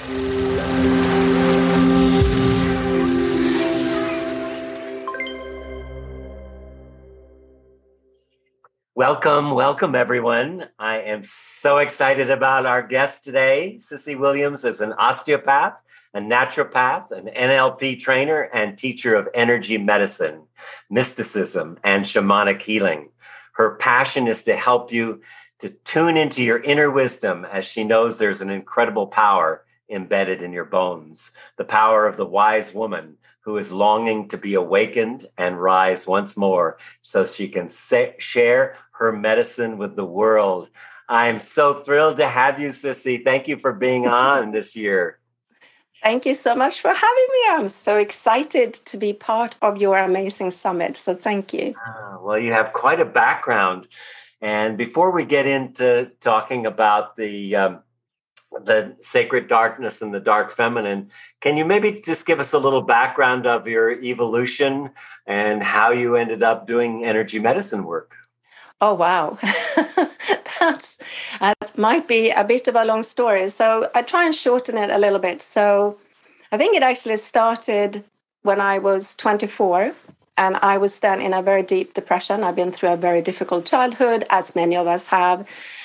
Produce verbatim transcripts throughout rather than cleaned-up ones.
Welcome, welcome, everyone. I am so excited about our guest today. Cissy Williams is an osteopath, a naturopath, an N L P trainer, and teacher of energy medicine, mysticism, and shamanic healing. Her passion is to help you to tune into your inner wisdom, as she knows there's an incredible power embedded in your bones, the power of the wise woman who is longing to be awakened and rise once more so she can sa- share her medicine with the world. I'm so thrilled to have you, Cissy. Thank you for being on this year. Thank you so much for having me. I'm so excited to be part of your amazing summit. So thank you. Ah, well, you have quite a background. And before we get into talking about the um, the sacred darkness and the dark feminine, can you maybe just give us a little background of your evolution and how you ended up doing energy medicine work? Oh, wow. That's, that might be a bit of a long story. So I try and shorten it a little bit. So I think it actually started when I was twenty-four, and I was then in a very deep depression. I've been through a very difficult childhood, as many of us have.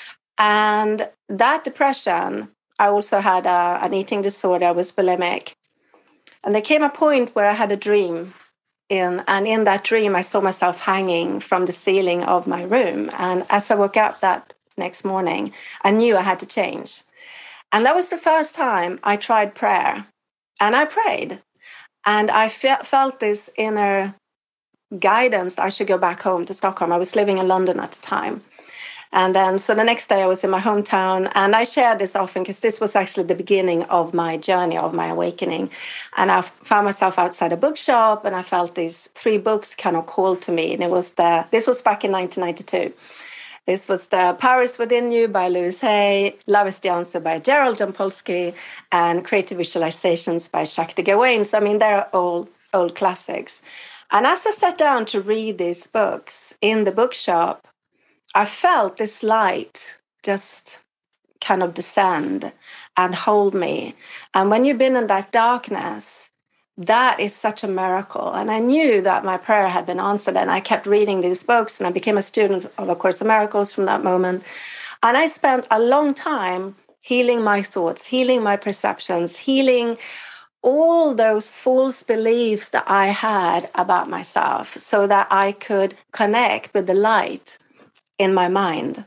And that depression, I also had a, an eating disorder. I was bulimic. And there came a point where I had a dream. In, and in that dream, I saw myself hanging from the ceiling of my room. And as I woke up that next morning, I knew I had to change. And that was the first time I tried prayer. And I prayed. And I fe- felt this inner guidance that I should go back home to Stockholm. I was living in London at the time. And then, so the next day I was in my hometown, and I share this often because this was actually the beginning of my journey, of my awakening. And I found myself outside a bookshop, and I felt these three books kind of called to me. And it was the, this was back in nineteen ninety-two. This was The Power is Within You by Louise Hay, Love is the Answer by Gerald Jampolsky, and Creative Visualizations by Shakti Gawain. So, I mean, they're old, old classics. And as I sat down to read these books in the bookshop, I felt this light just kind of descend and hold me. And when you've been in that darkness, that is such a miracle. And I knew that my prayer had been answered. And I kept reading these books, and I became a student of A Course in Miracles from that moment. And I spent a long time healing my thoughts, healing my perceptions, healing all those false beliefs that I had about myself so that I could connect with the light in my mind.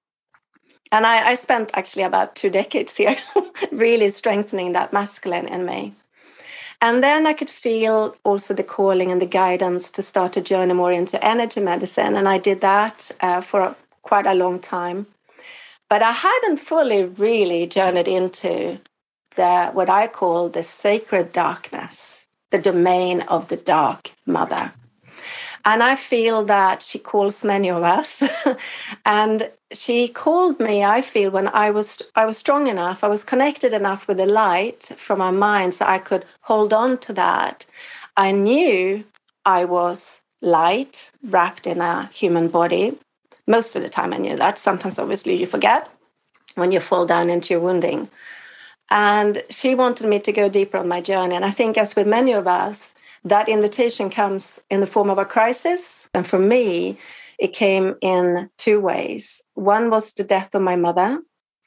And I, I spent actually about two decades here really strengthening that masculine in me. And then I could feel also the calling and the guidance to start a journey more into energy medicine. And I did that uh, for quite a long time. But I hadn't fully really journeyed into the what I call the sacred darkness, the domain of the dark mother. And I feel that she calls many of us. And she called me, I feel, when I was I was strong enough, I was connected enough with the light from my mind so I could hold on to that. I knew I was light wrapped in a human body. Most of the time I knew that. Sometimes, obviously, you forget when you fall down into your wounding. And she wanted me to go deeper on my journey. And I think, as with many of us, that invitation comes in the form of a crisis. And for me, it came in two ways. One was the death of my mother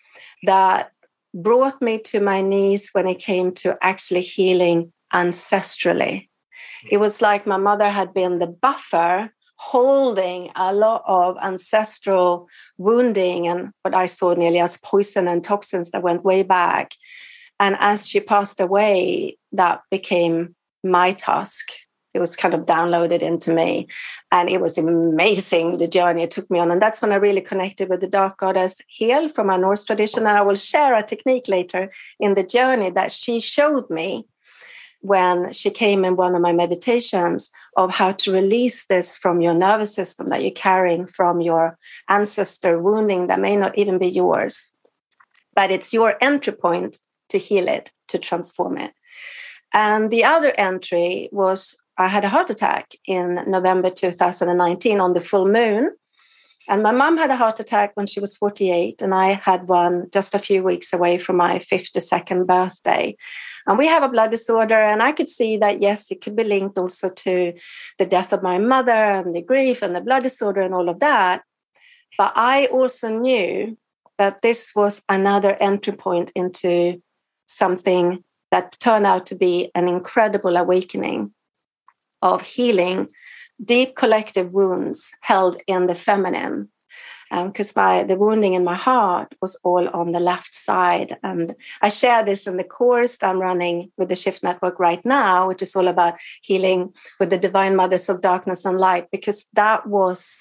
that brought me to my knees when it came to actually healing ancestrally. It was like my mother had been the buffer holding a lot of ancestral wounding and what I saw nearly as poison and toxins that went way back. And as she passed away, that became my task. It was kind of downloaded into me. And it was amazing, the journey it took me on. And that's when I really connected with the dark goddess Hel from our Norse tradition. And I will share a technique later in the journey that she showed me when she came in one of my meditations of how to release this from your nervous system that you're carrying from your ancestor wounding that may not even be yours. But it's your entry point to heal it, to transform it. And the other entry was I had a heart attack in November two thousand nineteen on the full moon. And my mom had a heart attack when she was forty-eight, and I had one just a few weeks away from my fifty-second birthday. And we have a blood disorder, and I could see that, yes, it could be linked also to the death of my mother and the grief and the blood disorder and all of that. But I also knew that this was another entry point into something that turned out to be an incredible awakening of healing deep collective wounds held in the feminine. Because um, my the wounding in my heart was all on the left side. And I share this in the course that I'm running with the Shift Network right now, which is all about healing with the Divine Mothers of Darkness and Light, because that was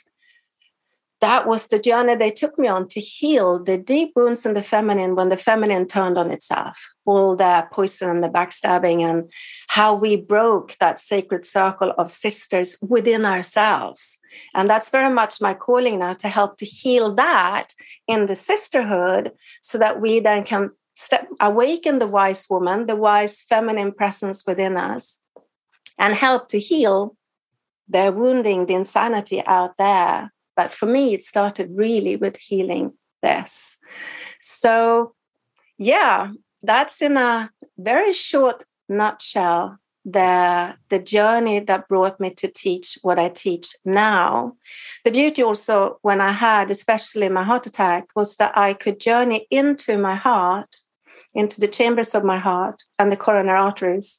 That was the journey they took me on to heal the deep wounds in the feminine when the feminine turned on itself. All the poison and the backstabbing, and how we broke that sacred circle of sisters within ourselves. And that's very much my calling now, to help to heal that in the sisterhood, so that we then can step, awaken the wise woman, the wise feminine presence within us, and help to heal the wounding, the insanity out there. But for me, it started really with healing this. So, yeah, that's in a very short nutshell, the, the journey that brought me to teach what I teach now. The beauty also, when I had, especially my heart attack, was that I could journey into my heart, into the chambers of my heart and the coronary arteries,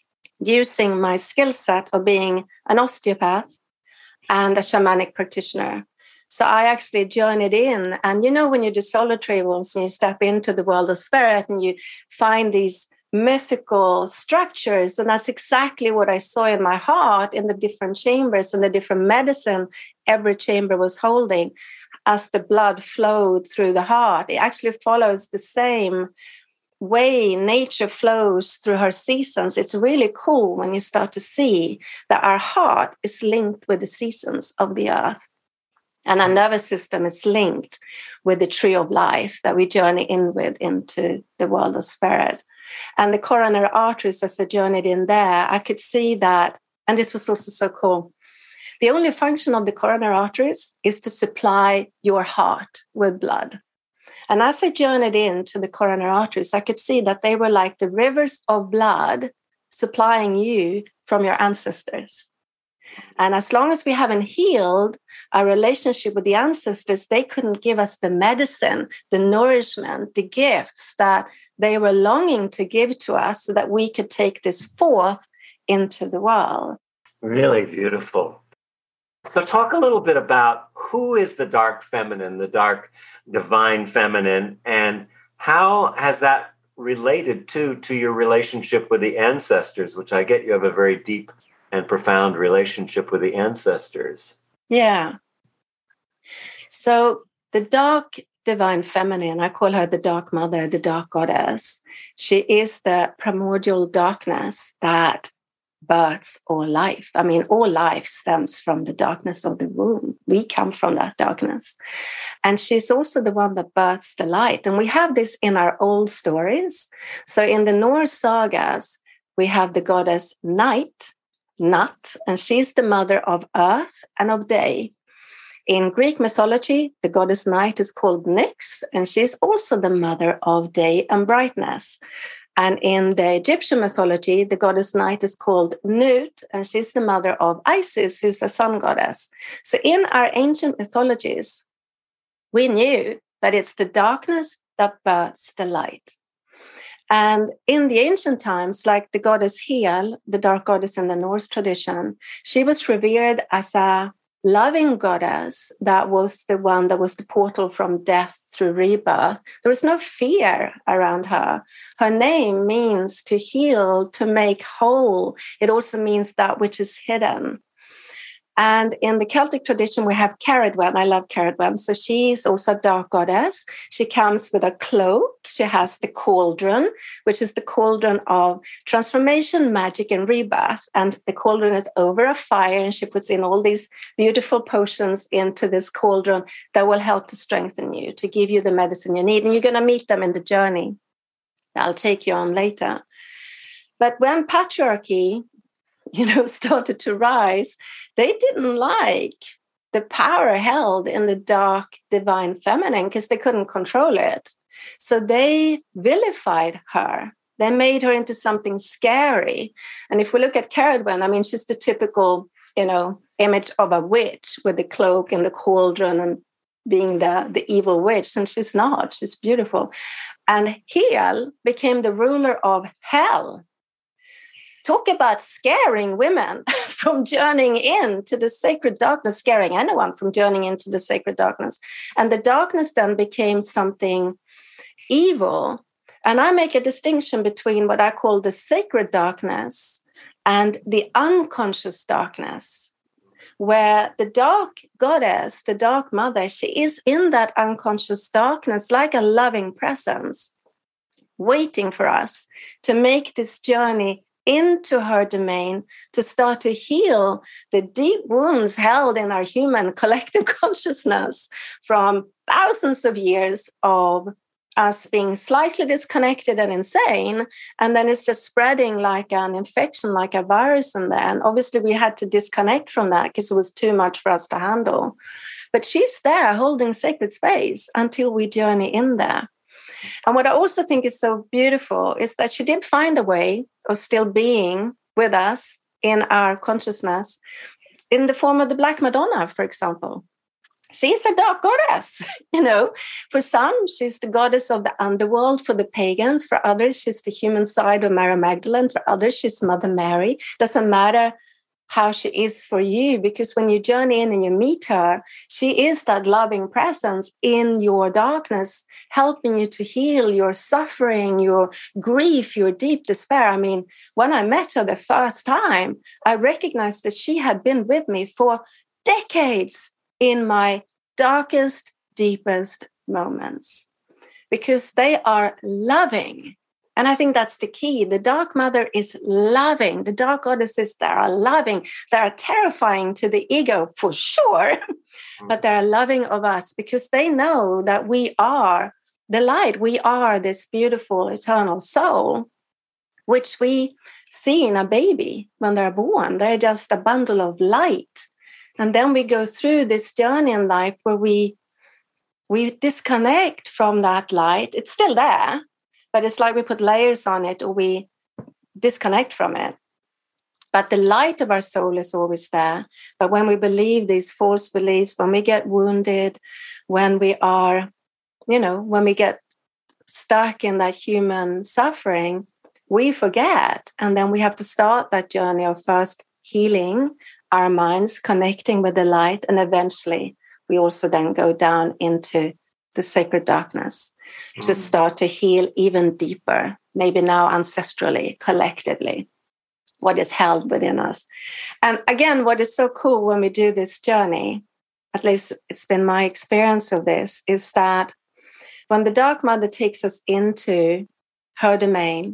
using my skill set of being an osteopath and a shamanic practitioner. So I actually journeyed in. And you know, when you do solar travels and you step into the world of spirit and you find these mythical structures, and that's exactly what I saw in my heart, in the different chambers and the different medicine every chamber was holding as the blood flowed through the heart. It actually follows the same way nature flows through her seasons. It's really cool when you start to see that our heart is linked with the seasons of the earth, and our nervous system is linked with the tree of life that we journey in with into the world of spirit. And the coronary arteries, as I journeyed in there, I could see that, and this was also so cool, the only function of the coronary arteries is to supply your heart with blood. And as I journeyed into the coronary arteries, I could see that they were like the rivers of blood supplying you from your ancestors. And as long as we haven't healed our relationship with the ancestors, they couldn't give us the medicine, the nourishment, the gifts that they were longing to give to us, so that we could take this forth into the world. Really beautiful. So talk a little bit about who is the dark feminine, the dark divine feminine, and how has that related to, to your relationship with the ancestors, which I get you have a very deep and profound relationship with the ancestors. Yeah. So the dark divine feminine, I call her the dark mother, the dark goddess. She is the primordial darkness that births all life. I mean, all life stems from the darkness of the womb. We come from that darkness. And she's also the one that births the light. And we have this in our old stories. So in the Norse sagas, we have the goddess Night, Nut, and she's the mother of earth and of day. In Greek mythology, the goddess Night is called Nyx, and she's also the mother of day and brightness. And in the Egyptian mythology, the goddess Night is called Nut, and she's the mother of Isis, who's a sun goddess. So in our ancient mythologies, we knew that it's the darkness that births the light. And in the ancient times, like the goddess Hel, the dark goddess in the Norse tradition, she was revered as a loving goddess that was the one that was the portal from death through rebirth. There was no fear around her. Her name means to heal, to make whole. It also means that which is hidden. And in the Celtic tradition, we have Caradwen. I love Caradwen. So she is also a dark goddess. She comes with a cloak. She has the cauldron, which is the cauldron of transformation, magic, and rebirth. And the cauldron is over a fire, and she puts in all these beautiful potions into this cauldron that will help to strengthen you, to give you the medicine you need. And you're going to meet them in the journey. I'll take you on later. But when patriarchy, you know, started to rise, they didn't like the power held in the dark divine feminine because they couldn't control it. So they vilified her. They made her into something scary. And if we look at Cerridwen, I mean, she's the typical, you know, image of a witch with the cloak and the cauldron and being the, the evil witch. And she's not. She's beautiful. And Hel became the ruler of hell. Talk about scaring women from journeying into the sacred darkness, scaring anyone from journeying into the sacred darkness. And the darkness then became something evil. And I make a distinction between what I call the sacred darkness and the unconscious darkness, where the dark goddess, the dark mother, she is in that unconscious darkness like a loving presence, waiting for us to make this journey into her domain, to start to heal the deep wounds held in our human collective consciousness from thousands of years of us being slightly disconnected and insane. And then it's just spreading like an infection, like a virus in there. And obviously we had to disconnect from that because it was too much for us to handle. But she's there holding sacred space until we journey in there. And what I also think is so beautiful is that she did find a way of still being with us in our consciousness in the form of the Black Madonna, for example. She's a dark goddess, you know. For some, she's the goddess of the underworld for the pagans. For others, she's the human side of Mary Magdalene. For others, she's Mother Mary. Doesn't matter how she is for you, because when you journey in and you meet her, she is that loving presence in your darkness, helping you to heal your suffering, your grief, your deep despair. I mean, when I met her the first time, I recognized that she had been with me for decades in my darkest, deepest moments, because they are loving. And I think that's the key. The dark mother is loving. The dark goddesses, they are loving. They are terrifying to the ego for sure, but they're loving of us because they know that we are the light. We are this beautiful, eternal soul, which we see in a baby when they're born. They're just a bundle of light. And then we go through this journey in life where we, we disconnect from that light. It's still there, but it's like we put layers on it or we disconnect from it. But the light of our soul is always there. But when we believe these false beliefs, when we get wounded, when we are, you know, when we get stuck in that human suffering, we forget. And then we have to start that journey of first healing our minds, connecting with the light, and eventually we also then go down into the sacred darkness mm. to start to heal even deeper, maybe now ancestrally, collectively, what is held within us. And again, what is so cool when we do this journey, at least it's been my experience of this, is that when the Dark Mother takes us into her domain,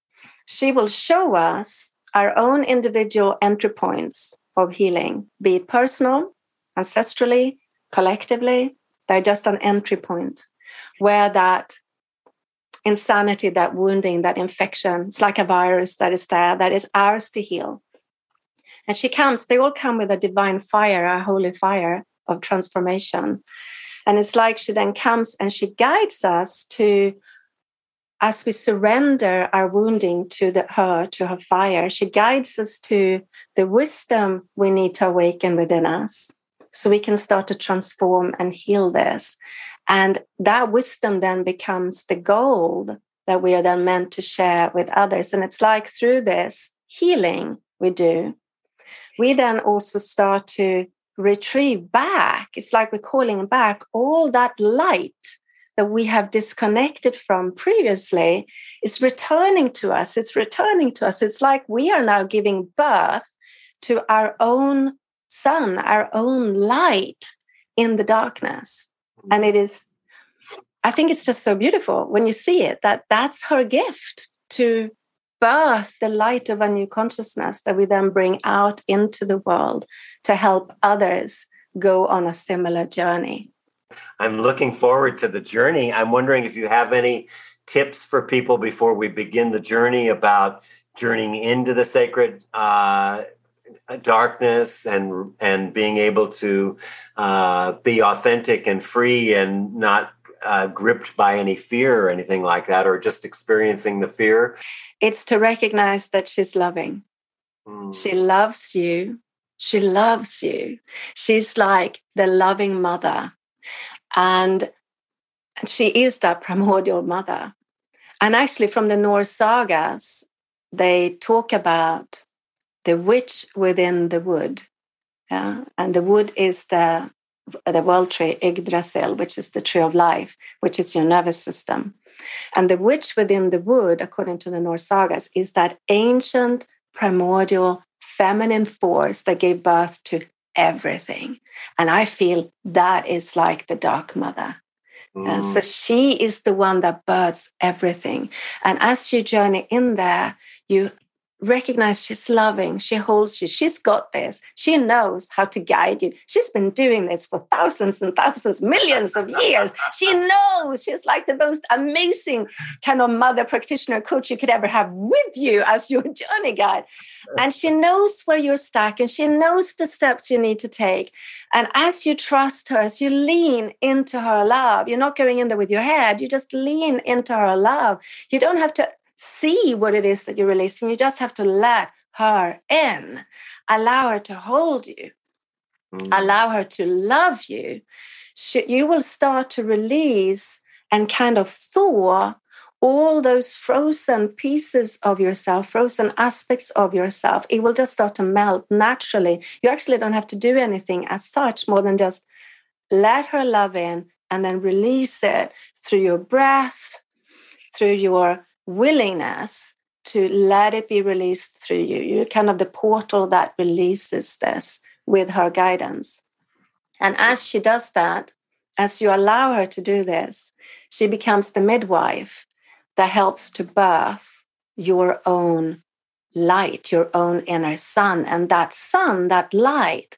she will show us our own individual entry points of healing, be it personal, ancestrally, collectively. They're just an entry point where that insanity, that wounding, that infection, it's like a virus that is there, that is ours to heal. And she comes, they all come with a divine fire, a holy fire of transformation. And it's like she then comes and she guides us to, as we surrender our wounding to the, her, to her fire, she guides us to the wisdom we need to awaken within us so we can start to transform and heal this. And that wisdom then becomes the gold that we are then meant to share with others. And it's like through this healing we do, we then also start to retrieve back. It's like we're calling back all that light that we have disconnected from previously is returning to us. It's returning to us. It's like we are now giving birth to our own sun, our own light in the darkness. And it is, I think it's just so beautiful when you see it, that that's her gift to birth the light of a new consciousness that we then bring out into the world to help others go on a similar journey. I'm looking forward to the journey. I'm wondering if you have any tips for people before we begin the journey about journeying into the sacred uh, darkness and and being able to uh, be authentic and free and not uh, gripped by any fear or anything like that, or just experiencing the fear? It's to recognize that she's loving. Mm. She loves you. She loves you. She's like the loving mother. And she is that primordial mother. And actually, from the Norse sagas, they talk about the witch within the wood. Yeah? And the wood is the, the world tree, Yggdrasil, which is the tree of life, which is your nervous system. And the witch within the wood, according to the Norse sagas, is that ancient, primordial, feminine force that gave birth to everything. And I feel that is like the dark mother. Mm. And so she is the one that births everything. And as you journey in there, you recognize she's loving, she holds you, she's got this, she knows how to guide you. She's been doing this for thousands and thousands, millions of years. She knows. She's like the most amazing kind of mother practitioner coach you could ever have with you as your journey guide. And she knows where you're stuck, and she knows the steps you need to take. And as you trust her, as you lean into her love, you're not going in there with your head, you just lean into her love. You don't have to see what it is that you're releasing. You just have to let her in. Allow her to hold you. Mm. Allow her to love you. She, you will start to release and kind of thaw all those frozen pieces of yourself, frozen aspects of yourself. It will just start to melt naturally. You actually don't have to do anything as such more than just let her love in and then release it through your breath, through your willingness to let it be released through you. You're kind of the portal that releases this with her guidance. And as she does that, as you allow her to do this, she becomes the midwife that helps to birth your own light, your own inner sun. And that sun, that light,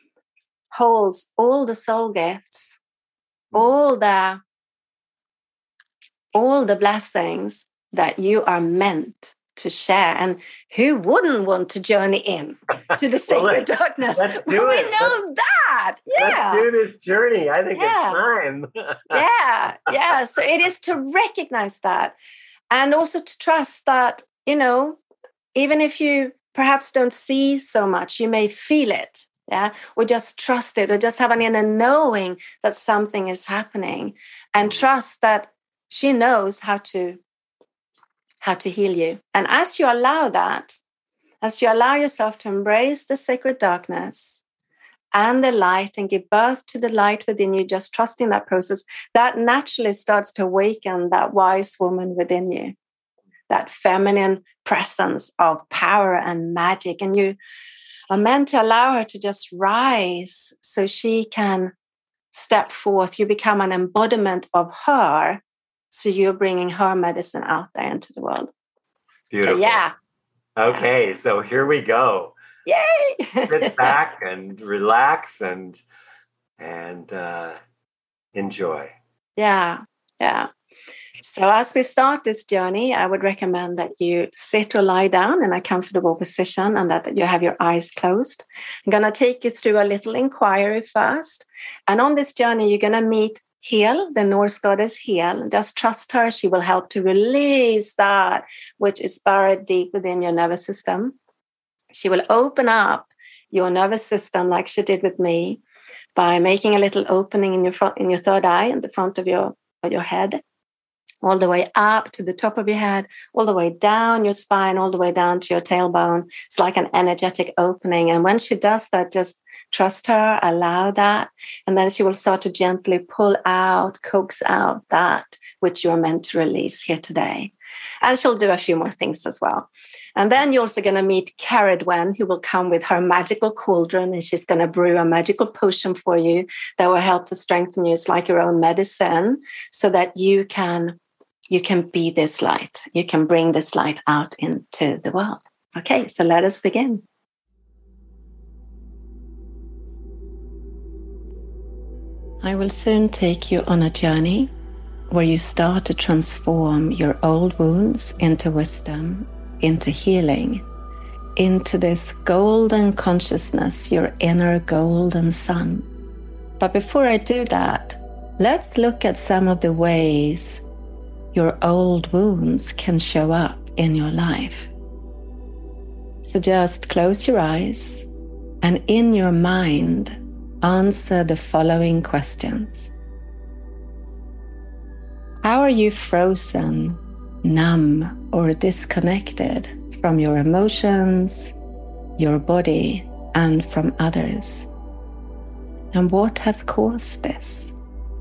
holds all the soul gifts, all the, all the blessings that you are meant to share. And who wouldn't want to journey in to the sacred well, darkness? Let's do we it. know let's, that. Yeah. Let's do this journey. I think yeah. it's time. yeah. Yeah. So it is to recognize that, and also to trust that, you know, even if you perhaps don't see so much, you may feel it. Yeah. Or just trust it, or just have an inner knowing that something is happening, and trust that she knows how to how to heal you. And as you allow that, as you allow yourself to embrace the sacred darkness and the light and give birth to the light within you, just trusting that process, that naturally starts to awaken that wise woman within you, that feminine presence of power and magic. And you are meant to allow her to just rise so she can step forth. You become an embodiment of her. So you're bringing her medicine out there into the world. Beautiful. So, yeah. Okay, so here we go. Yay! Sit back and relax and and uh, enjoy. Yeah, yeah. So as we start this journey, I would recommend that you sit or lie down in a comfortable position, and that you have your eyes closed. I'm going to take you through a little inquiry first. And on this journey, you're going to meet Hel, the Norse goddess Hel. Just trust her. She will help to release that which is buried deep within your nervous system. She will open up your nervous system like she did with me by making a little opening in your front, in your third eye, in the front of your, of your head, all the way up to the top of your head, all the way down your spine, all the way down to your tailbone. It's like an energetic opening. And when she does that, just trust her, allow that. And then she will start to gently pull out, coax out that which you're meant to release here today. And she'll do a few more things as well. And then you're also going to meet Caradwen, who will come with her magical cauldron, and she's going to brew a magical potion for you that will help to strengthen you. It's like your own medicine, so that you can you can be this light. You can bring this light out into the world. Okay, so let us begin. I will soon take you on a journey where you start to transform your old wounds into wisdom, into healing, into this golden consciousness, your inner golden sun. But before I do that, let's look at some of the ways your old wounds can show up in your life. So just close your eyes and in your mind, answer the following questions. How are you frozen, numb, or disconnected from your emotions, your body, and from others? And what has caused this?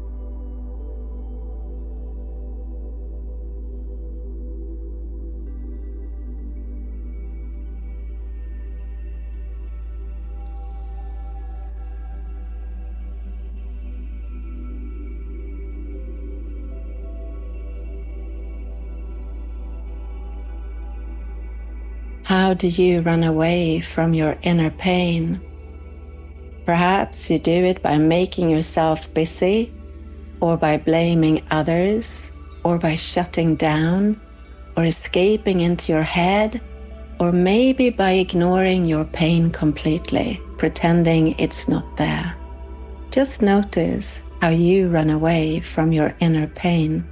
How do you run away from your inner pain? Perhaps you do it by making yourself busy, or by blaming others, or by shutting down, or escaping into your head, or maybe by ignoring your pain completely, pretending it's not there. Just notice how you run away from your inner pain.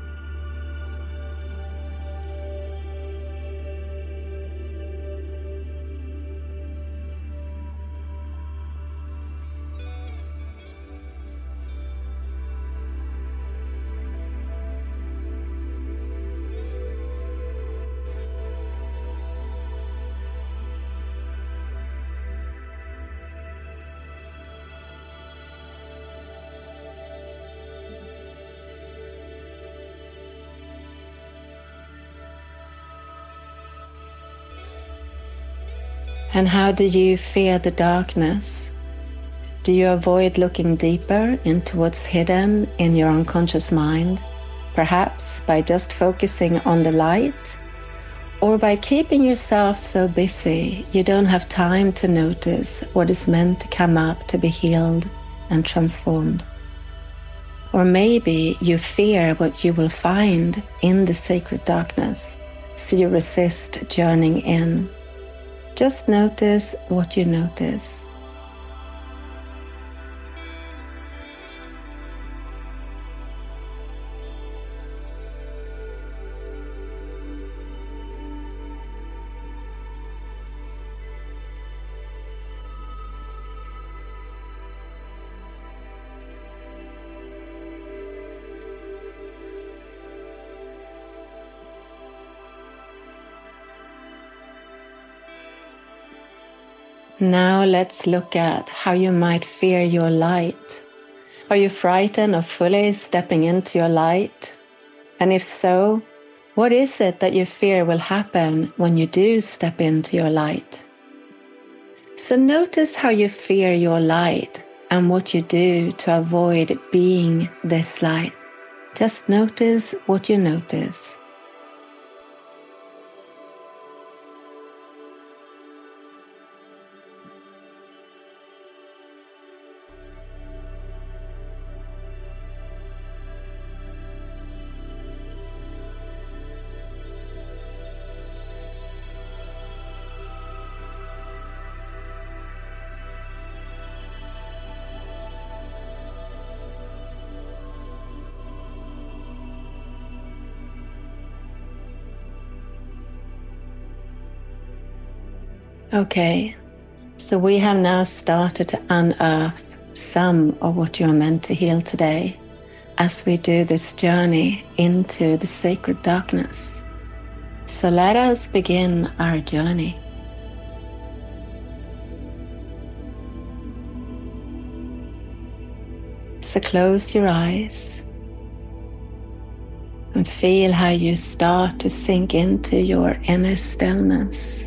And how do you fear the darkness? Do you avoid looking deeper into what's hidden in your unconscious mind, perhaps by just focusing on the light, or by keeping yourself so busy you don't have time to notice what is meant to come up to be healed and transformed? Or maybe you fear what you will find in the sacred darkness, so you resist journeying in. Just notice what you notice. Now let's look at how you might fear your light. Are you frightened of fully stepping into your light? And if so, what is it that you fear will happen when you do step into your light? So notice how you fear your light and what you do to avoid being this light. Just notice what you notice. Okay, so we have now started to unearth some of what you are meant to heal today as we do this journey into the sacred darkness. So let us begin our journey. So close your eyes and feel how you start to sink into your inner stillness.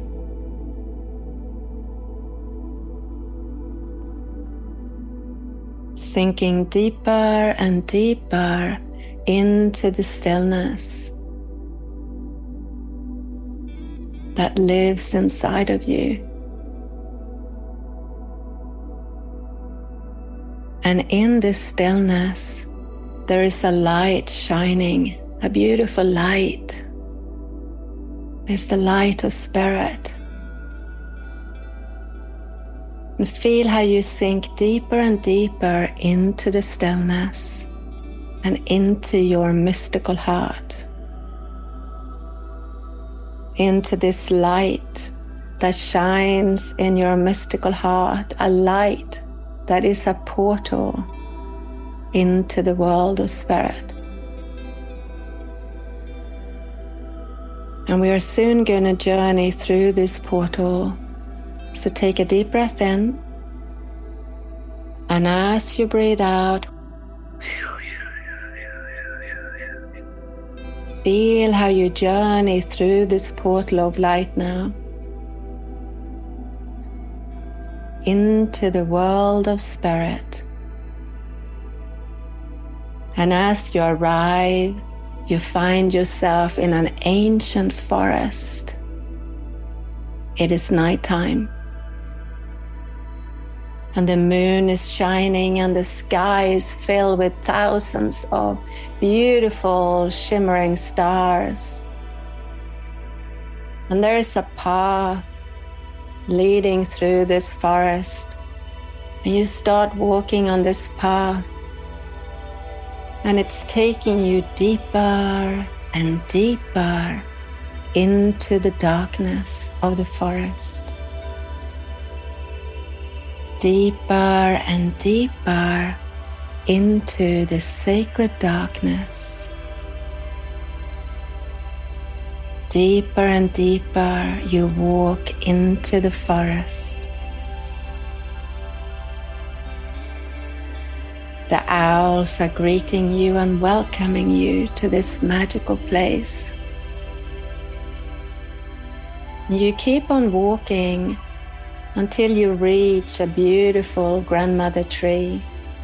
Sinking deeper and deeper into the stillness that lives inside of you. And in this stillness, there is a light shining, a beautiful light. It's the light of spirit. And feel how you sink deeper and deeper into the stillness and into your mystical heart. Into this light that shines in your mystical heart, a light that is a portal into the world of spirit. And we are soon going to journey through this portal. So take a deep breath in, and as you breathe out, feel how you journey through this portal of light now into the world of spirit. And as you arrive, you find yourself in an ancient forest. It is nighttime, and the moon is shining, and the sky is filled with thousands of beautiful shimmering stars. And there is a path leading through this forest, and you start walking on this path, and it's taking you deeper and deeper into the darkness of the forest. Deeper and deeper into the sacred darkness. Deeper and deeper you walk into the forest. The owls are greeting you and welcoming you to this magical place. You keep on walking until you reach a beautiful grandmother tree.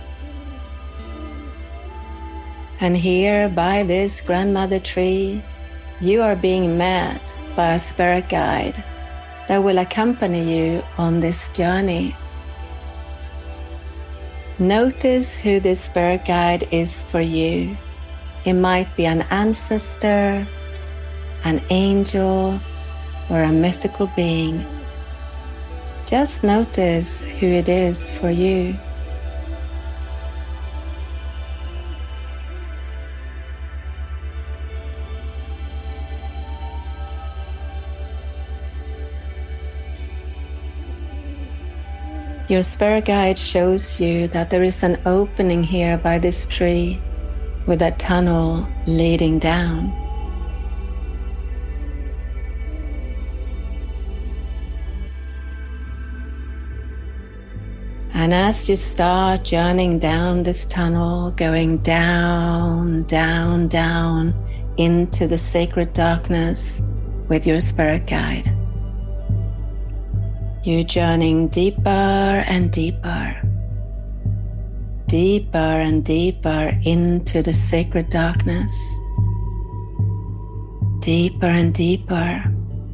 And here by this grandmother tree, you are being met by a spirit guide that will accompany you on this journey. Notice who this spirit guide is for you. It might be an ancestor, an angel, or a mythical being. Just notice who it is for you. Your spirit guide shows you that there is an opening here by this tree with a tunnel leading down. And as you start journeying down this tunnel, going down, down, down into the sacred darkness with your spirit guide, you're journeying deeper and deeper, deeper and deeper into the sacred darkness, deeper and deeper,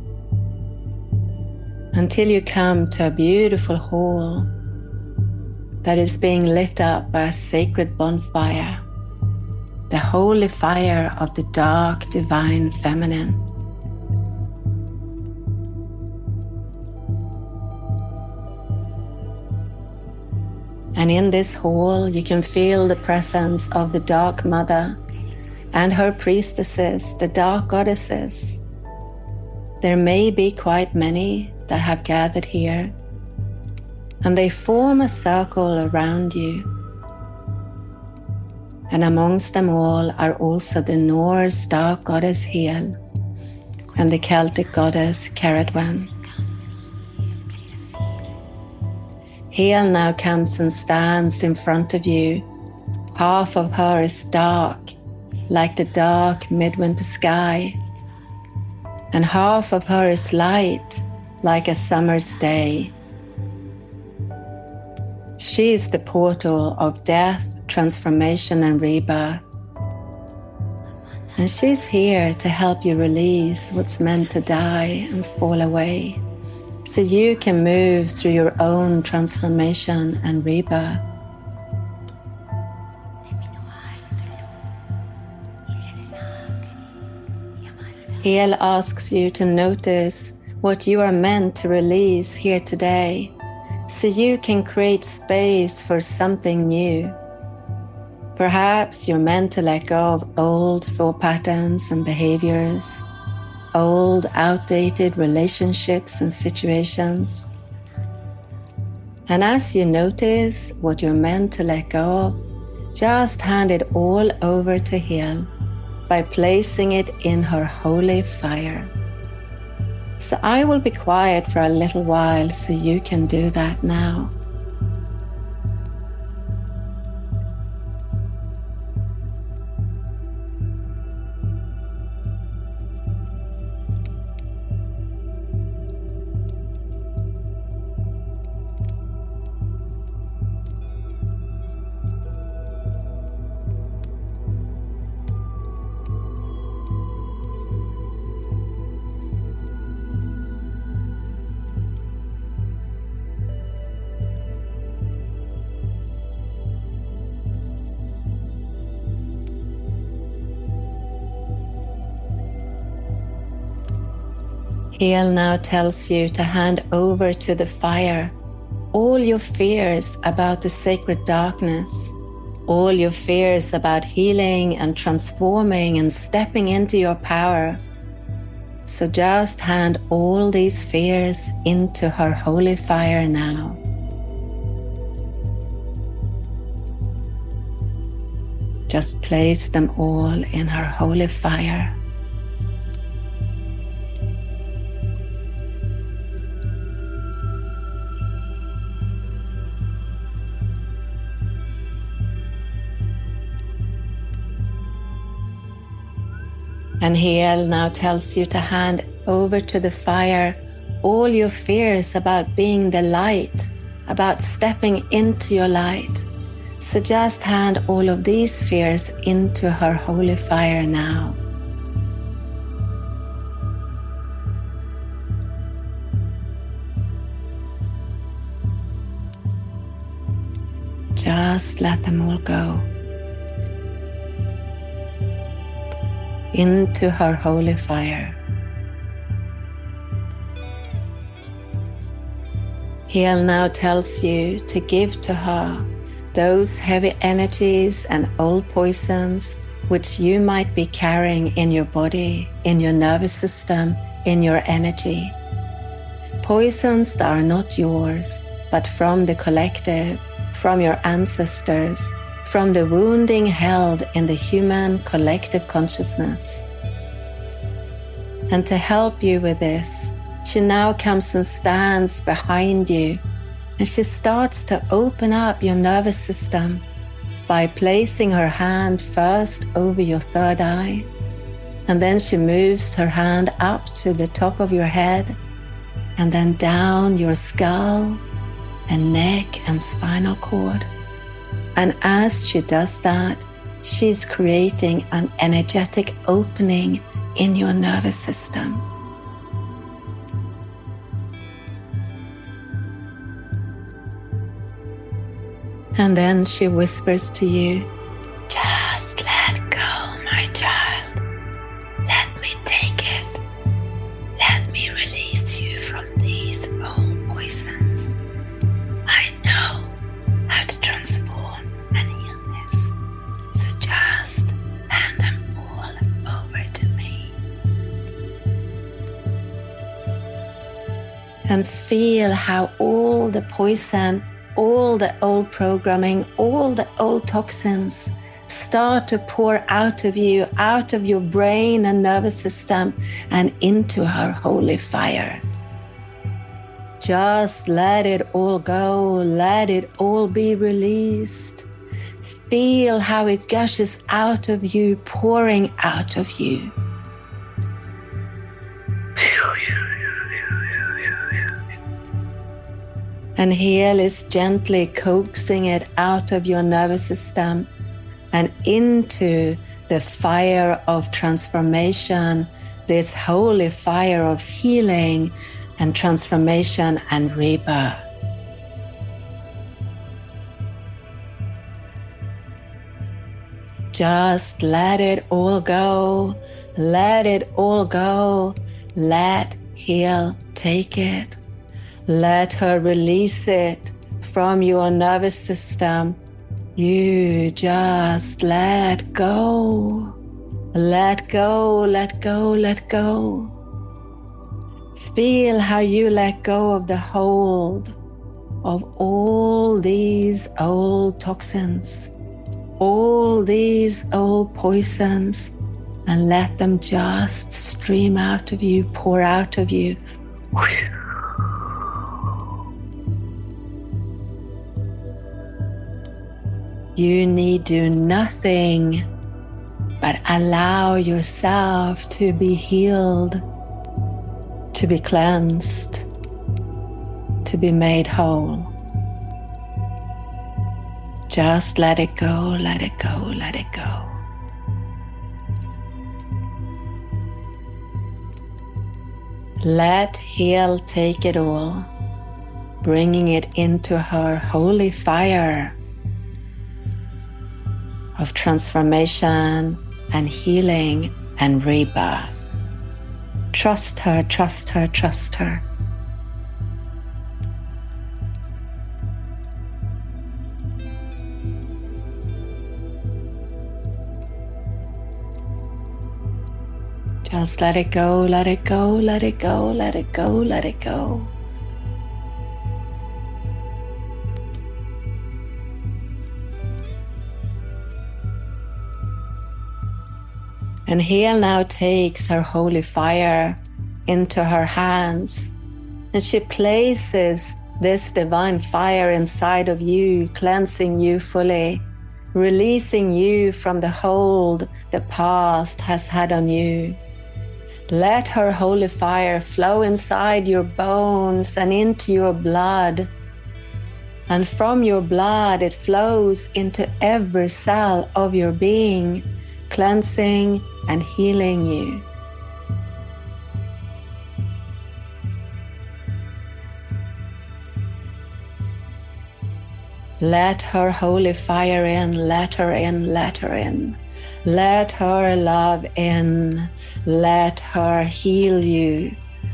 until you come to a beautiful hall that is being lit up by a sacred bonfire, the holy fire of the dark divine feminine. And in this hall, you can feel the presence of the Dark Mother and her priestesses, the Dark Goddesses. There may be quite many that have gathered here, and they form a circle around you. And amongst them all are also the Norse Dark Goddess Hel and the Celtic Goddess Caradwen. Hel now comes and stands in front of you. Half of her is dark, like the dark midwinter sky, and half of her is light, like a summer's day. She is the portal of death, transformation, and rebirth. And she's here to help you release what's meant to die and fall away, so you can move through your own transformation and rebirth. Hel asks you to notice what you are meant to release here today, so you can create space for something new. Perhaps you're meant to let go of old thought patterns and behaviors, old, outdated relationships and situations. And as you notice what you're meant to let go of, just hand it all over to Heal by placing it in her holy fire. So I will be quiet for a little while so you can do that now. Heal now tells you to hand over to the fire all your fears about the sacred darkness, all your fears about healing and transforming and stepping into your power. So just hand all these fears into her holy fire now. Just place them all in her holy fire. And Heal now tells you to hand over to the fire all your fears about being the light, about stepping into your light. So just hand all of these fears into her holy fire now. Just let them all go. Into her holy fire. Heal now tells you to give to her those heavy energies and old poisons which you might be carrying in your body, in your nervous system, in your energy. Poisons that are not yours, but from the collective, from your ancestors, from the wounding held in the human collective consciousness. And to help you with this, she now comes and stands behind you, and she starts to open up your nervous system by placing her hand first over your third eye, and then she moves her hand up to the top of your head, and then down your skull and neck and spinal cord. And as she does that, she's creating an energetic opening in your nervous system. And then she whispers to you, "Just let go, my child. Let me take it. Let me release you from these old poisons. I know how to transform and heal this. So just hand them all over to me." And feel how all the poison, all the old programming, all the old toxins start to pour out of you, out of your brain and nervous system, and into her holy fire. Just let it all go, let it all be released. Feel how it gushes out of you, pouring out of you. And Heal is gently coaxing it out of your nervous system and into the fire of transformation, this holy fire of healing and transformation and rebirth. Just let it all go, let it all go, let Heal take it. Let her release it from your nervous system. You just let go. Let go, let go, let go. Feel how you let go of the hold of all these old toxins, all these old poisons, and let them just stream out of you, pour out of you. You need do nothing but allow yourself to be healed, to be cleansed, to be made whole. Just let it go, let it go, let it go. Let Heal take it all, bringing it into her holy fire of transformation and healing and rebirth. Trust her, trust her, trust her. Just let it go, let it go, let it go, let it go, let it go. And Heal now takes her holy fire into her hands, and she places this divine fire inside of you, cleansing you fully, releasing you from the hold the past has had on you. Let her holy fire flow inside your bones and into your blood. And from your blood, it flows into every cell of your being, cleansing and healing you. Let her holy fire in, let her in, let her in. Let her love in, let her heal you,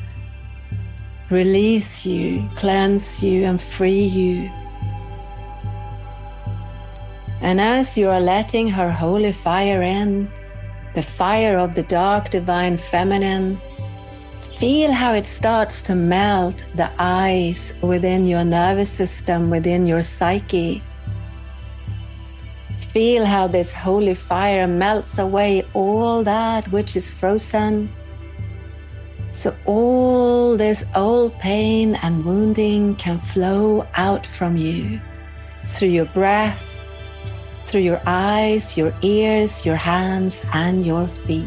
release you, cleanse you, and free you. And as you are letting her holy fire in, the fire of the dark divine feminine, feel how it starts to melt the ice within your nervous system, within your psyche. Feel how this holy fire melts away all that which is frozen. So all this old pain and wounding can flow out from you through your breath, through your eyes, your ears, your hands, and your feet.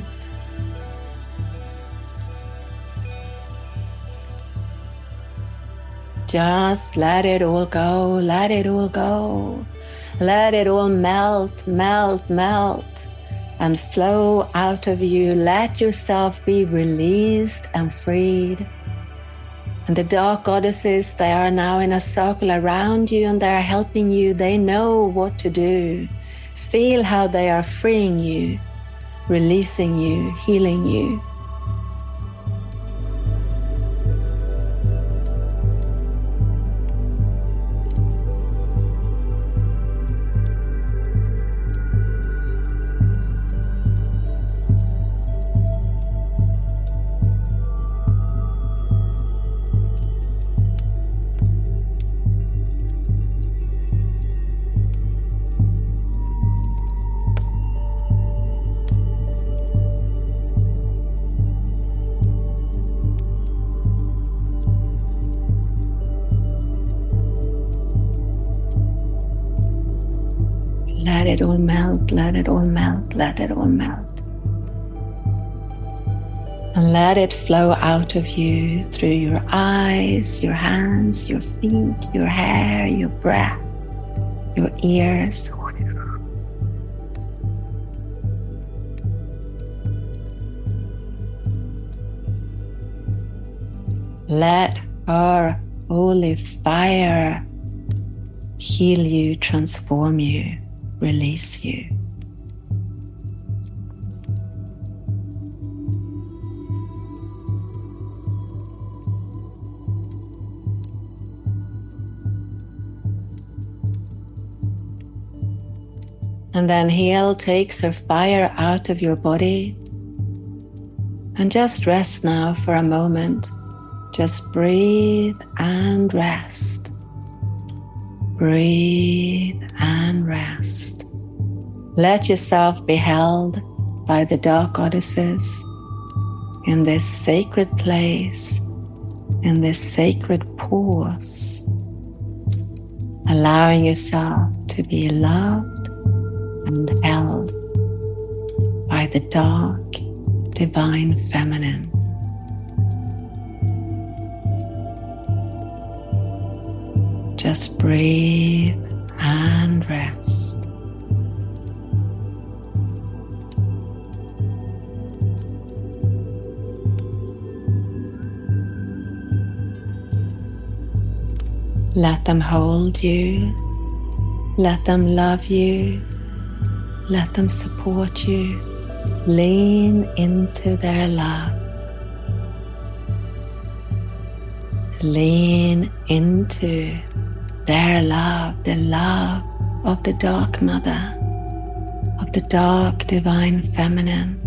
Just let it all go, let it all go. Let it all melt, melt, melt, and flow out of you. Let yourself be released and freed. And the dark goddesses, they are now in a circle around you and they are helping you. They know what to do. Feel how they are freeing you, releasing you, healing you. Let it all melt, let it all melt, let it all melt. And let it flow out of you through your eyes, your hands, your feet, your hair, your breath, your ears. Let her holy fire heal you, transform you, release you. And then Heal takes her fire out of your body. And just rest now for a moment. Just breathe and rest. Breathe and rest. Let yourself be held by the dark goddesses in this sacred place, in this sacred pause, allowing yourself to be loved and held by the dark, divine feminine. Just breathe and rest. Let them hold you. Let them love you. Let them support you. Lean into their love. Lean into their love, the love of the Dark Mother, of the dark divine feminine.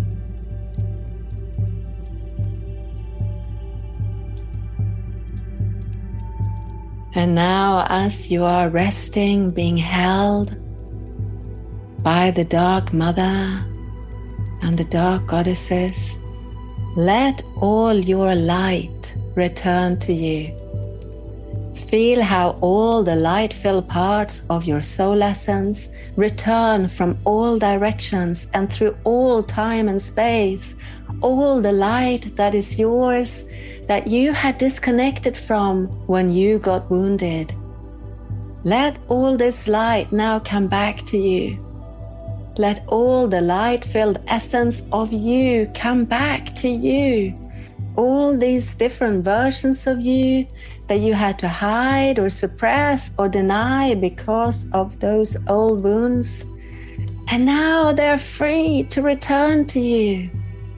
And now, as you are resting, being held by the Dark Mother and the Dark Goddesses, let all your light return to you. Feel how all the light-filled parts of your soul essence return from all directions and through all time and space. All the light that is yours, that you had disconnected from when you got wounded. Let all this light now come back to you. Let all the light-filled essence of you come back to you. All these different versions of you that you had to hide or suppress or deny because of those old wounds. And now they're free to return to you.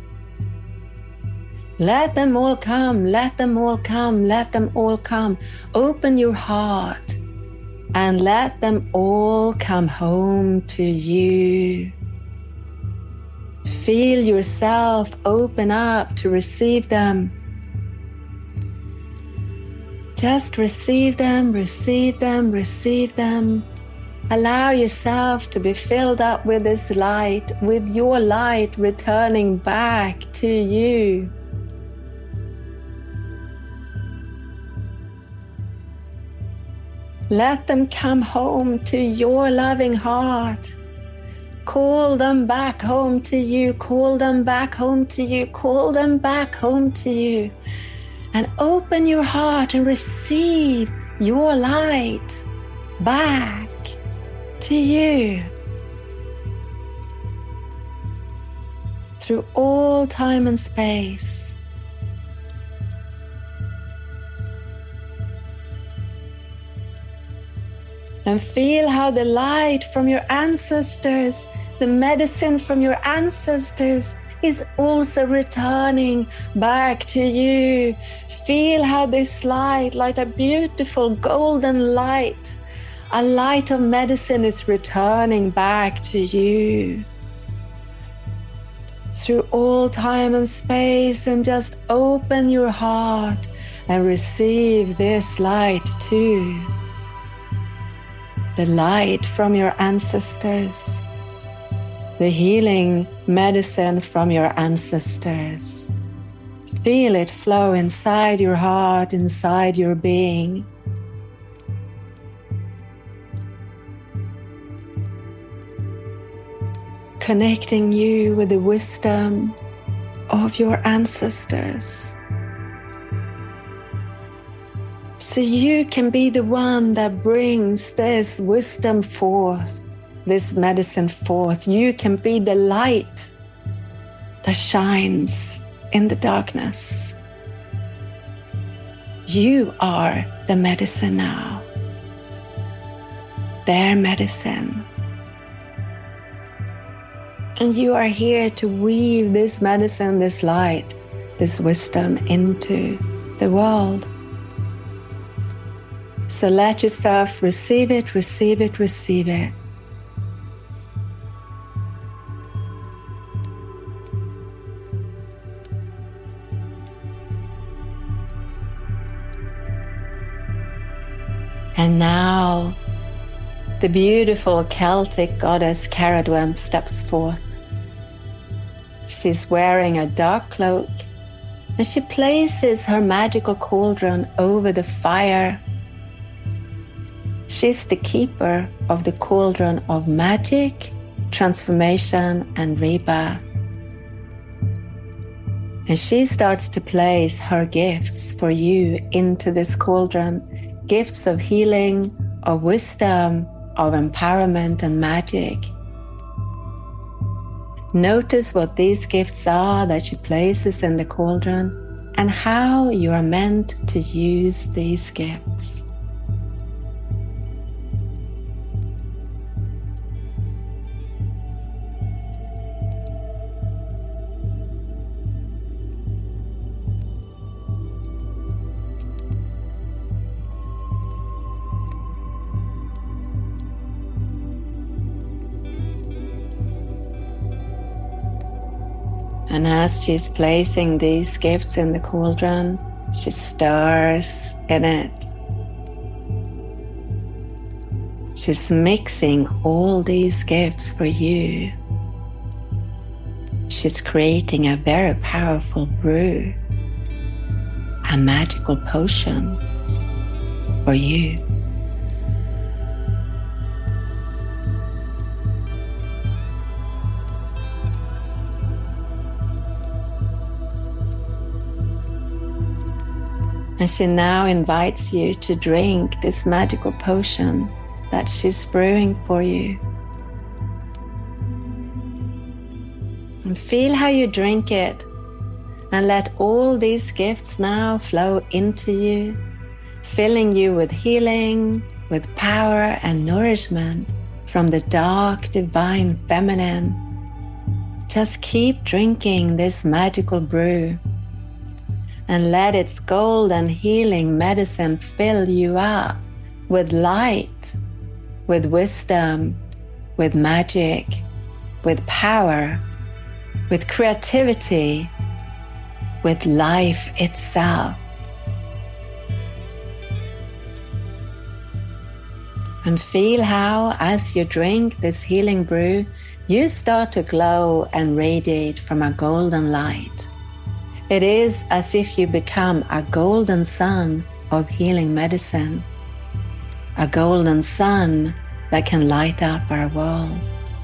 Let them all come, let them all come, let them all come. Open your heart and let them all come home to you. Feel yourself open up to receive them. Just receive them, receive them, receive them. Allow yourself to be filled up with this light, with your light returning back to you. Let them come home to your loving heart. Call them back home to you. Call them back home to you. Call them back home to you. And open your heart and receive your light back to you. Through all time and space. And feel how the light from your ancestors, the medicine from your ancestors, is also returning back to you. Feel how this light, like a beautiful golden light, a light of medicine, is returning back to you. Through all time and space, and just open your heart and receive this light too. The light from your ancestors, the healing medicine from your ancestors. Feel it flow inside your heart, inside your being. Connecting you with the wisdom of your ancestors. So you can be the one that brings this wisdom forth, this medicine forth. You can be the light that shines in the darkness. You are the medicine now. Their medicine. And you are here to weave this medicine, this light, this wisdom into the world. So let yourself receive it, receive it, receive it. And now the beautiful Celtic goddess Caradwen steps forth. She's wearing a dark cloak, and she places her magical cauldron over the fire. She's the keeper of the cauldron of magic, transformation, and rebirth. And she starts to place her gifts for you into this cauldron, gifts of healing, of wisdom, of empowerment and magic. Notice what these gifts are that she places in the cauldron and how you are meant to use these gifts. And as she's placing these gifts in the cauldron, she stirs in it. She's mixing all these gifts for you. She's creating a very powerful brew, a magical potion for you. And she now invites you to drink this magical potion that she's brewing for you. And feel how you drink it, and let all these gifts now flow into you, filling you with healing, with power and nourishment from the dark, divine feminine. Just keep drinking this magical brew, and let its golden healing medicine fill you up with light, with wisdom, with magic, with power, with creativity, with life itself. And feel how, as you drink this healing brew, you start to glow and radiate from a golden light. It is as if you become a golden sun of healing medicine, a golden sun that can light up our world.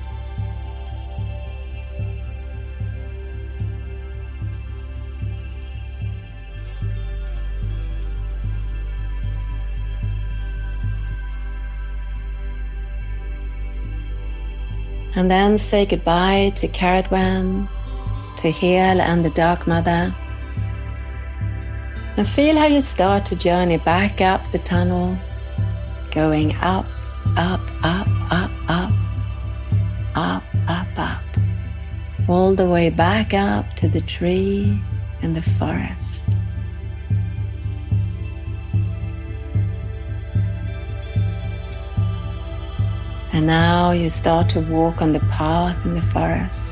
And then say goodbye to Caradwen, to Hel and the Dark Mother. And feel how you start to journey back up the tunnel, going up, up, up, up, up, up, up, up, all the way back up to the tree and the forest. And now you start to walk on the path in the forest.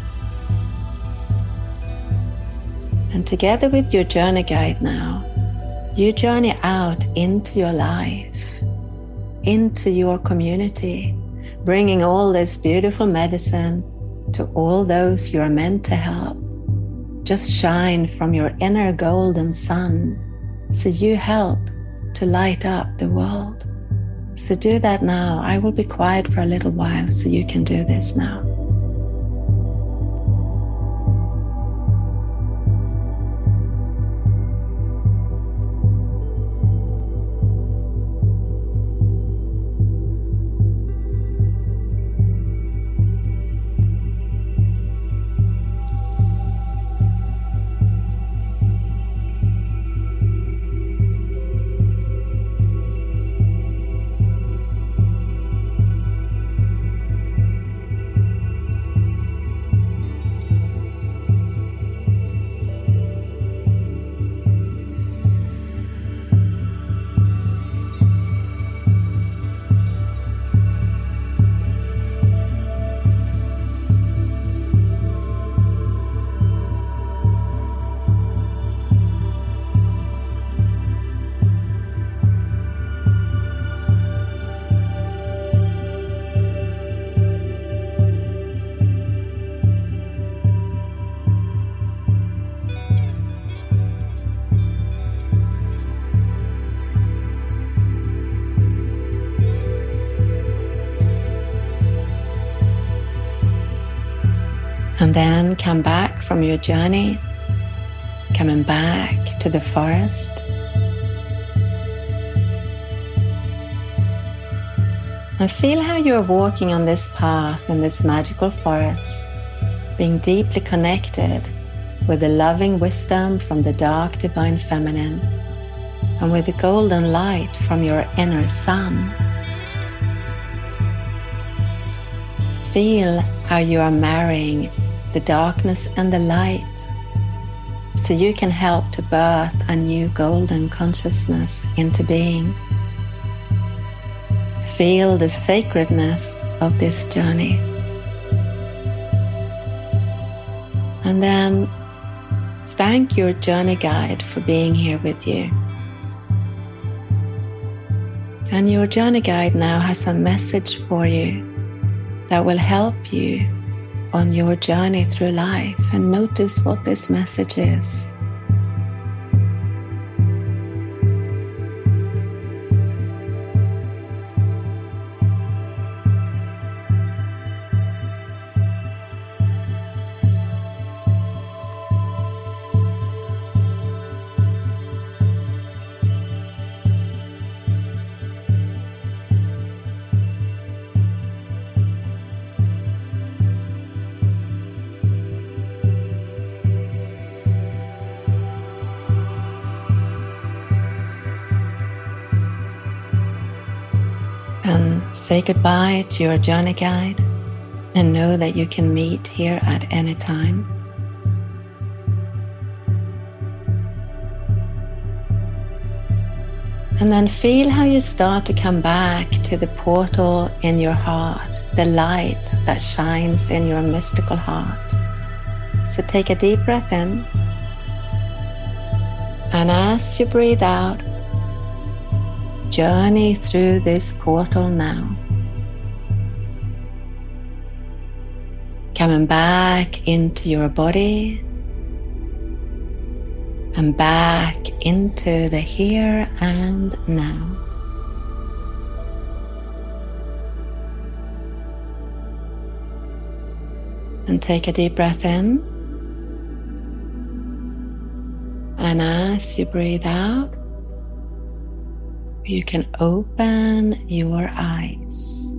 And together with your journey guide now, you journey out into your life, into your community, bringing all this beautiful medicine to all those you are meant to help. Just shine from your inner golden sun so you help to light up the world. So do that now. I will be quiet for a little while so you can do this now. And then come back from your journey, coming back to the forest. And feel how you're walking on this path in this magical forest, being deeply connected with the loving wisdom from the dark divine feminine and with the golden light from your inner sun. Feel how you are marrying the darkness and the light so you can help to birth a new golden consciousness into being. Feel the sacredness of this journey. And then thank your journey guide for being here with you. And your journey guide now has a message for you that will help you on your journey through life. And notice what this message is. And say goodbye to your journey guide and know that you can meet here at any time. And then feel how you start to come back to the portal in your heart, the light that shines in your mystical heart. So take a deep breath in. And as you breathe out, journey through this portal now. Coming back into your body and back into the here and now. And take a deep breath in. And as you breathe out, you can open your eyes.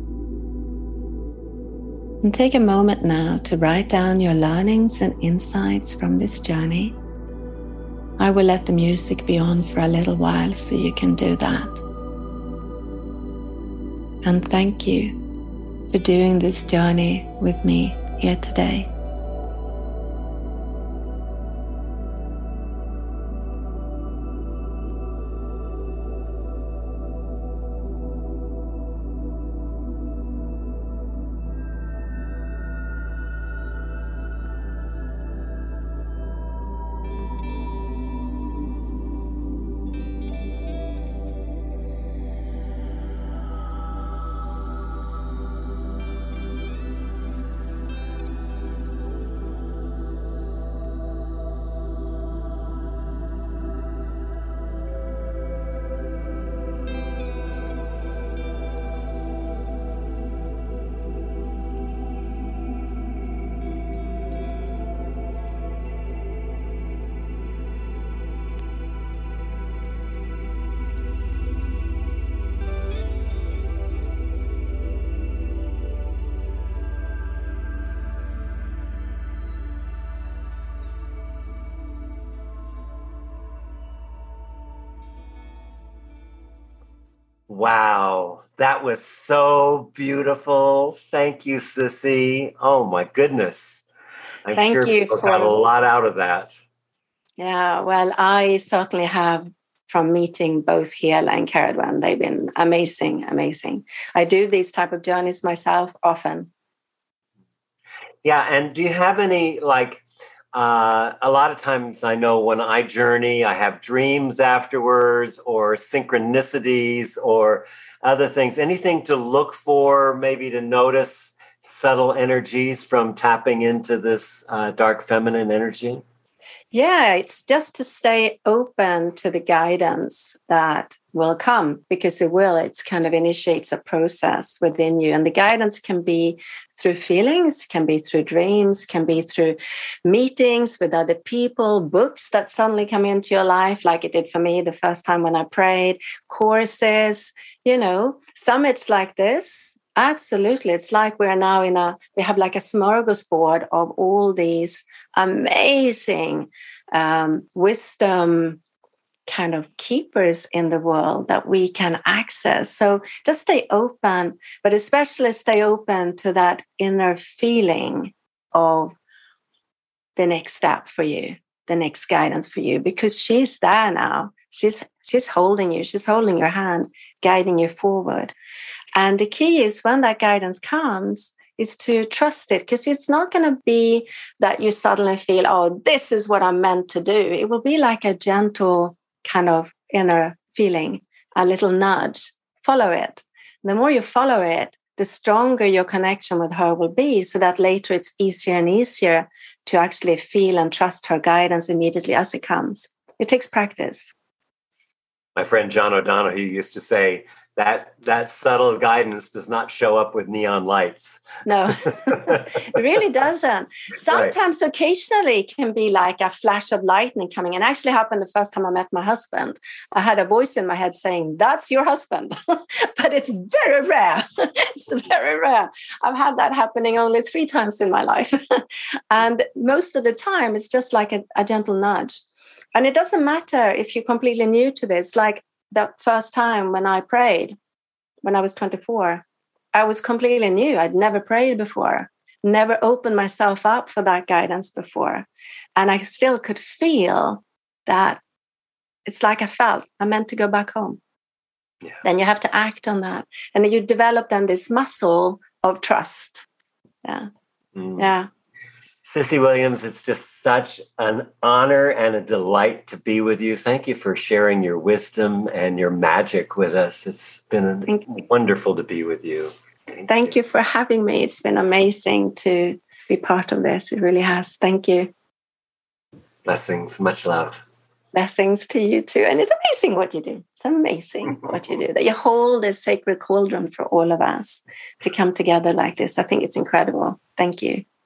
And take a moment now to write down your learnings and insights from this journey. I will let the music be on for a little while so you can do that. And thank you for doing this journey with me here today. Wow, that was so beautiful. Thank you, Sissy. Oh my goodness. I'm Thank sure you people for got a lot out of that. Yeah, well, I certainly have from meeting both Hela and Caradwan. They've been amazing, amazing. I do these type of journeys myself often. Yeah, and do you have any, like, uh, a lot of times I know when I journey, I have dreams afterwards or synchronicities or other things. Anything to look for, maybe to notice subtle energies from tapping into this uh, dark feminine energy? Yeah, it's just to stay open to the guidance that will come, because it will. It's kind of initiates a process within you. And the guidance can be through feelings, can be through dreams, can be through meetings with other people, books that suddenly come into your life, like it did for me the first time when I prayed, courses, you know, summits like this. Absolutely. It's like we're now in a, we have like a smorgasbord of all these amazing um, wisdom kind of keepers in the world that we can access. So just stay open, but especially stay open to that inner feeling of the next step for you, the next guidance for you, because she's there now. She's, she's holding you. She's holding your hand, guiding you forward. And the key is when that guidance comes is to trust it, because it's not going to be that you suddenly feel, oh, this is what I'm meant to do. It will be like a gentle kind of inner feeling, a little nudge. Follow it. The more you follow it, the stronger your connection with her will be, so that later it's easier and easier to actually feel and trust her guidance immediately as it comes. It takes practice. My friend John O'Donohue used to say, That that subtle guidance does not show up with neon lights. No, it really doesn't. Sometimes, right. Occasionally, it can be like a flash of lightning coming. And actually happened the first time I met my husband. I had a voice in my head saying, that's your husband. But it's very rare. It's very rare. I've had that happening only three times in my life. And most of the time, it's just like a, a gentle nudge. And it doesn't matter if you're completely new to this. Like, that first time when I prayed, when I was twenty-four, I was completely new. I'd never prayed before, never opened myself up for that guidance before. And I still could feel that it's like I felt I'm meant to go back home. Yeah. Then you have to act on that. And you develop then this muscle of trust. Yeah. Mm. Yeah. Cissy Williams, it's just such an honor and a delight to be with you. Thank you for sharing your wisdom and your magic with us. It's been wonderful to be with you. Thank, Thank you. you for having me. It's been amazing to be part of this. It really has. Thank you. Blessings. Much love. Blessings to you too. And it's amazing what you do. It's amazing what you do. That you hold this sacred cauldron for all of us to come together like this. I think it's incredible. Thank you.